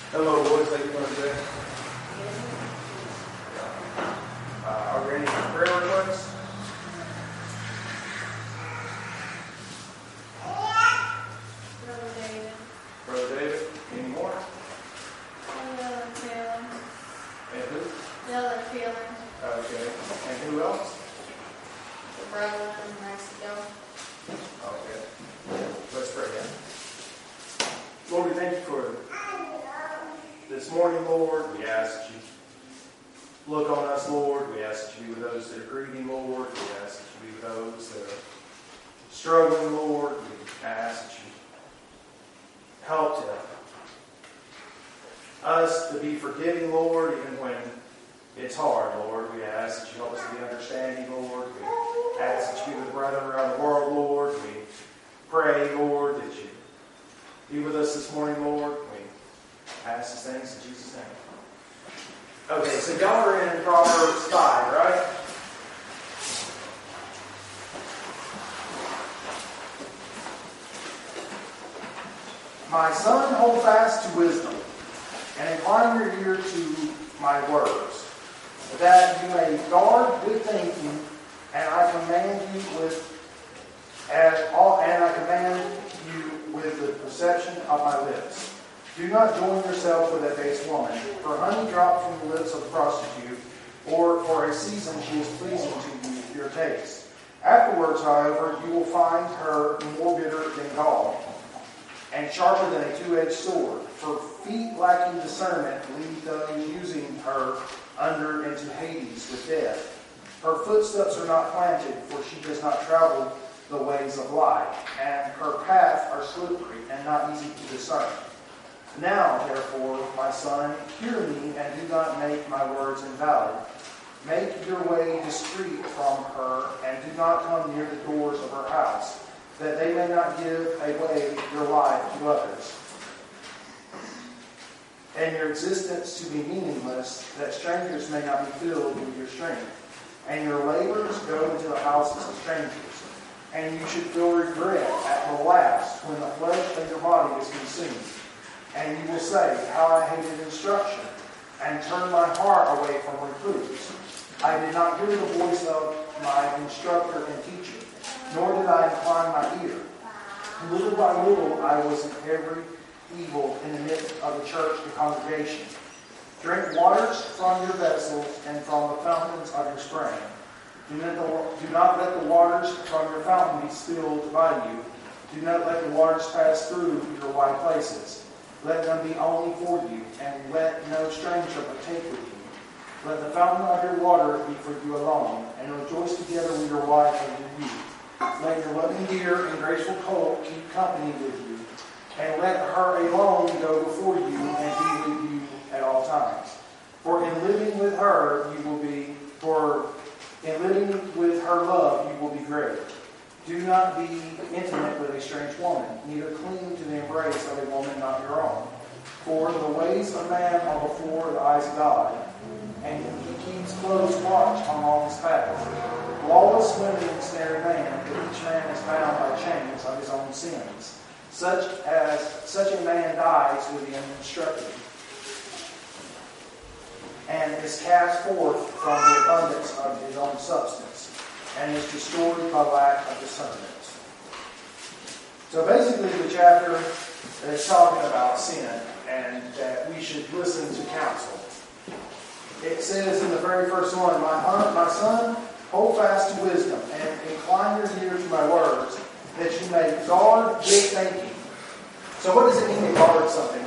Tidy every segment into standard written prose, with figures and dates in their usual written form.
Hello, boys. How you doing today? Are we ready for prayer requests? Brother David. Any more? And who? Okay. And who else? Okay. Let's pray then. Lord, we thank you for this morning, Lord. We ask that you look on us, Lord. We ask that you be with those that are grieving, Lord. We ask that you be with those that are struggling, Lord. We ask that you help us to be forgiving, Lord, even when it's hard, Lord. We ask that you help us to be understanding, Lord. We ask that you be with brethren around the world, Lord. We pray, Lord, that you be with us this morning, Lord. We ask these things in Jesus' name. Okay, so y'all are in Proverbs 5, right? My son, hold fast to wisdom, and incline your ear to my words, that you may guard good thinking, and I command you with the perception of my lips. Do not join yourself with a base woman, for honey dropped from the lips of a prostitute, or for a season she is pleasing to you, your taste. Afterwards, however, you will find her more bitter than gall, and sharper than a two-edged sword. For feet lacking discernment lead those using her under into Hades with death. Her footsteps are not planted, for she does not travel the ways of life, and her paths are slippery and not easy to discern. Now, therefore, my son, hear me, and do not make my words invalid. Make your way discreet from her, and do not come near the doors of her house, that they may not give away your life to others, and your existence to be meaningless, that strangers may not be filled with your strength, and your labors go into the houses of strangers. And you should feel regret at the last, when the flesh of your body is consumed. And you will say, how I hated instruction, and turned my heart away from reproofs. I did not hear the voice of my instructor and teacher, nor did I incline my ear. Little by little I was in every evil in the midst of the church, the congregation. Drink waters from your vessels and from the fountains of your spring. Do not let the waters from your fountain be spilled by you. Do not let the waters pass through your wide places. Let them be only for you, and let no stranger partake with you. Let the fountain of your water be for you alone, and rejoice together with your wife and your youth. Let your loving deer and graceful colt keep company with you, and let her alone go before you and be with you at all times. For in living with her love you will be great. Do not be intimate with a strange woman, neither cling to the embrace of a woman not your own. For the ways of man are before the eyes of God, and he keeps close watch on all his paths. Lawless women ensnare man, but each man is bound by chains of his own sins. Such a man dies with the uninstructed, and is cast forth from the abundance of his own substance, and is destroyed by lack of discernment. So basically the chapter is talking about sin, and that we should listen to counsel. It says in the very first one, my son, hold fast to wisdom, and incline your ear to my words, that you may guard good thinking. So what does it mean to guard something?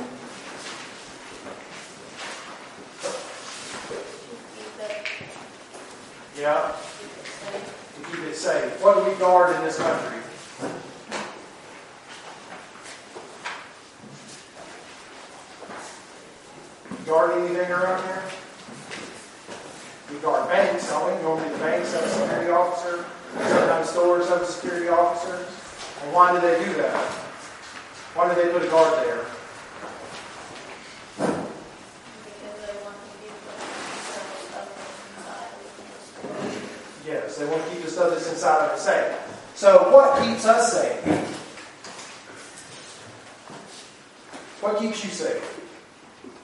Yeah? To keep it safe. What do we guard in this country? Guard anything around here? We guard banks, don't we? Normally the banks have a security officer. Sometimes stores have a security officer. And why do they do that? Why do they put a guard there? Yes, they want to keep the stuff that's inside of it safe. So what keeps us safe? What keeps you safe?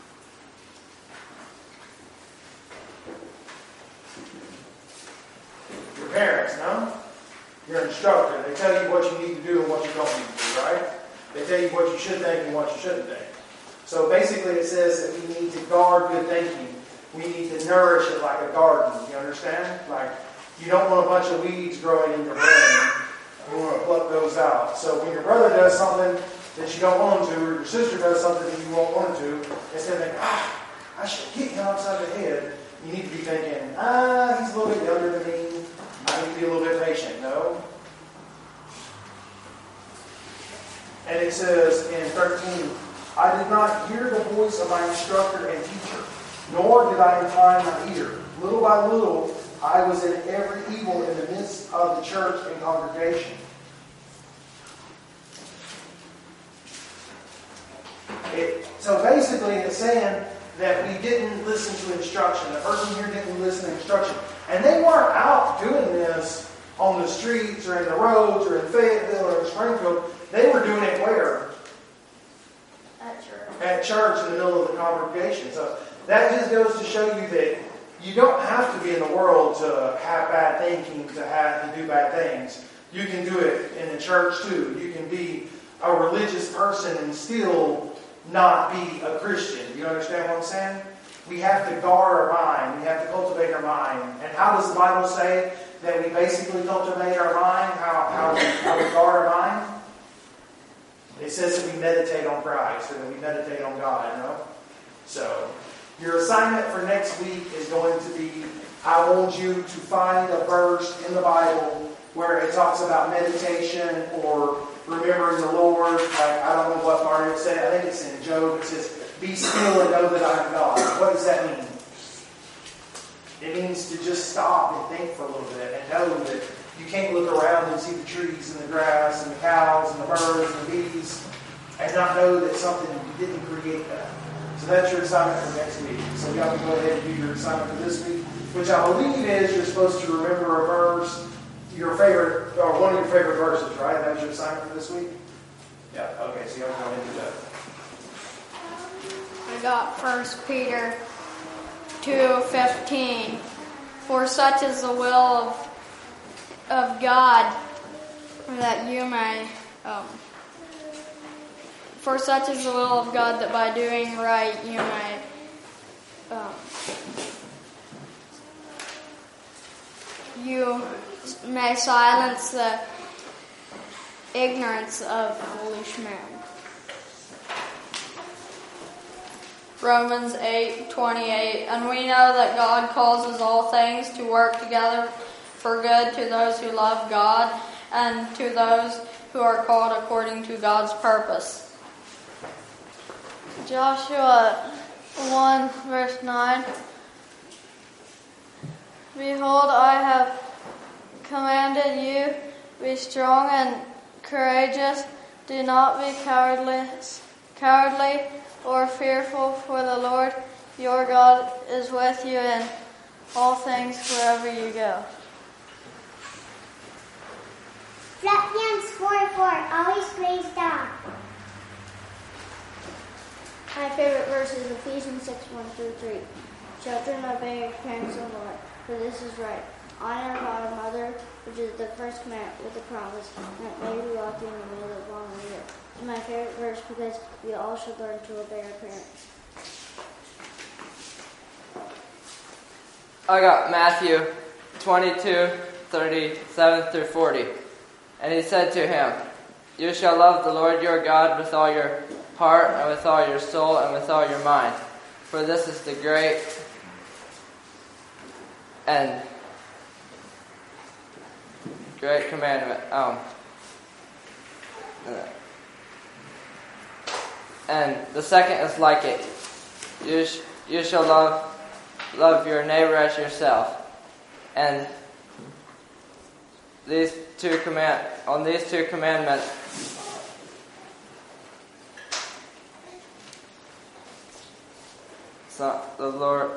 your instructor. They tell you what you need to do and what you don't need to do, right? They tell you what you should think and what you shouldn't think. So basically it says that we need to guard good thinking. We need to nourish it like a garden. You understand? Like, you don't want a bunch of weeds growing in your brain. You want to pluck those out. So when your brother does something that you don't want him to, or your sister does something that you won't want him to, instead of thinking, I should kick him upside the head, you need to be thinking, he's a little bit younger than me. I need to be a little bit patient. No? And it says in 13, I did not hear the voice of my instructor and teacher, nor did I incline my ear. Little by little, I was in every evil in the midst of the church and congregation. So basically, it's saying that we didn't listen to instruction. The person here didn't listen to instruction. And they weren't out doing this on the streets or in the roads or in Fayetteville or in Springfield. They were doing it where? At church. At church in the middle of the congregation. So that just goes to show you that you don't have to be in the world to have bad thinking, to do bad things. You can do it in the church too. You can be a religious person and still not be a Christian. You understand what I'm saying? We have to guard our mind. We have to cultivate our mind. And how does the Bible say that we basically cultivate our mind? How we guard our mind? It says that we meditate on Christ, or that we meditate on God, you know? So, your assignment for next week is going to be, I want you to find a verse in the Bible where it talks about meditation or remembering the Lord. Like, I don't know what part it said. I think it's in Job. It says, be still and know that I am God. What does that mean? It means to just stop and think for a little bit and know that you can't look around and see the trees and the grass and the cows and the birds and the bees and not know that something, you didn't create that. So that's your assignment for next week. So y'all can go ahead and do your assignment for this week, which I believe is you're supposed to remember a verse, your favorite, or one of your favorite verses, right? That was your assignment for this week? Yeah, okay, so y'all can go ahead and do that. I got 1 Peter 2:15. For such is the will of God that you may... For such is the will of God that by doing right you may silence the ignorance of foolish men. Romans 8:28. And we know that God causes all things to work together for good to those who love God and to those who are called according to God's purpose. Joshua 1 verse 9. Behold, I have commanded you, be strong and courageous. Do not be cowardly or fearful, for the Lord your God is with you in all things wherever you go. Philippians 4:4. Always praise God. My favorite verse is Ephesians 6:1-3. Children, obey your parents in the Lord, for this is right. Honor your father and mother, which is the first commandment with the promise, and it may be well with you and may live long in the earth. It's my favorite verse because we all should learn to obey our parents. I got Matthew 22:37-40. And he said to him, you shall love the Lord your God with all your heart and with all your soul and with all your mind. For this is the great commandment. And the second is like it. You shall love your neighbor as yourself. And these two commandments the Lord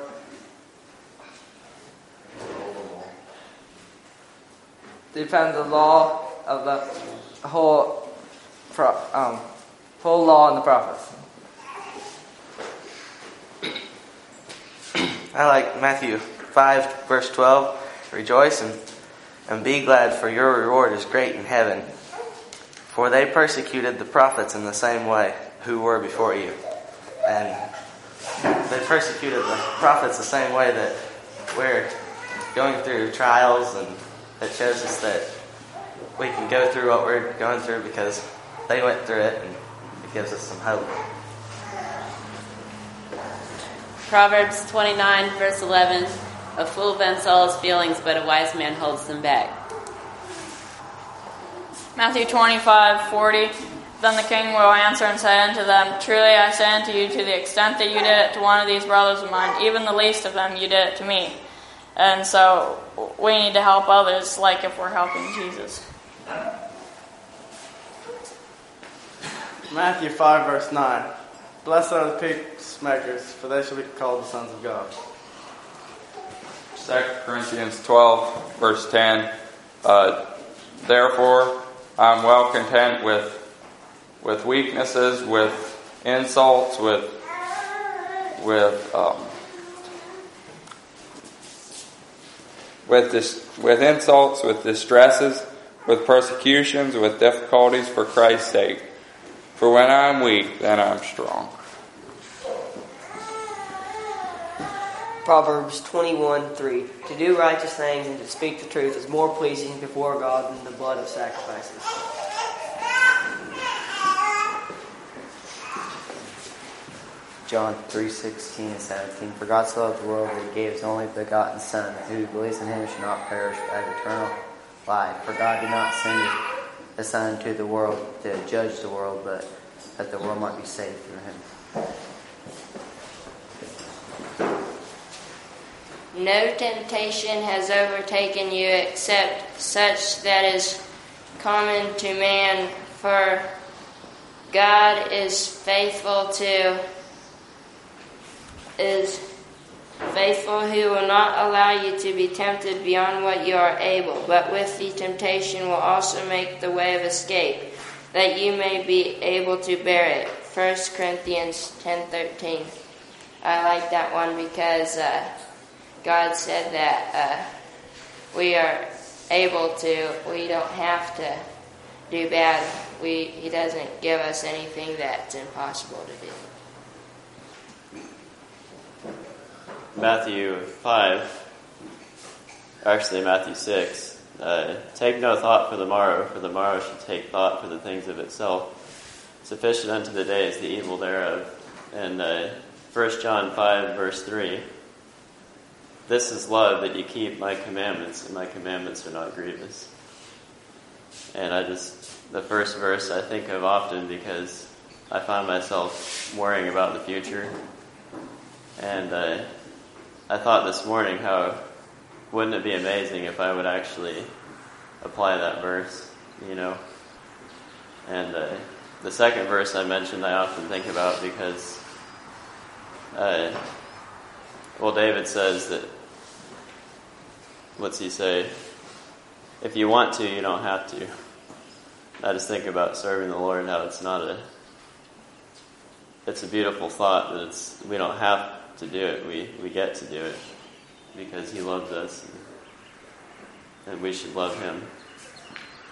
depends the law of the whole law and the prophets. I like Matthew 5 verse 12. Rejoice and And be glad, for your reward is great in heaven. For they persecuted the prophets in the same way who were before you. And they persecuted the prophets the same way that we're going through trials, and it shows us that we can go through what we're going through because they went through it, and it gives us some hope. Proverbs 29, verse 11, a fool vents all his feelings, but a wise man holds them back. Matthew 25:40. Then the king will answer and say unto them, Truly I say unto you, to the extent that you did it to one of these brothers of mine, even the least of them, you did it to me. And so we need to help others like if we're helping Jesus. Matthew 5, verse 9. Blessed are the peacemakers, for they shall be called the sons of God. 2 Corinthians 12, verse 10. Therefore, I'm well content with weaknesses, with insults, with insults, with distresses, with persecutions, with difficulties for Christ's sake. For when I'm weak, then I'm strong. Proverbs 21:3. To do righteous things and to speak the truth is more pleasing before God than the blood of sacrifices. John 3:16 and 17. For God so loved the world that he gave his only begotten Son, that who believes in him should not perish but have eternal life. For God did not send the Son into the world to judge the world, but that the world might be saved through him. No temptation has overtaken you except such that is common to man, for God is faithful who will not allow you to be tempted beyond what you are able, but with the temptation will also make the way of escape, that you may be able to bear it. 1 Corinthians 10:13. I like that one because God said that we are able to, we don't have to do bad. He doesn't give us anything that's impossible to do. Matthew 5, actually Matthew 6, take no thought for the morrow should take thought for the things of itself. Sufficient unto the day is the evil thereof. And 1 John 5, verse 3, this is love, that you keep my commandments, and my commandments are not grievous. And the first verse I think of often because I find myself worrying about the future. And I thought this morning, how wouldn't it be amazing if I would actually apply that verse, you know? And the second verse I mentioned I often think about because, David says that, what's he say? If you want to, you don't have to. I just think about serving the Lord, how it's a beautiful thought that we don't have to do it, we get to do it because he loves us, and we should love him.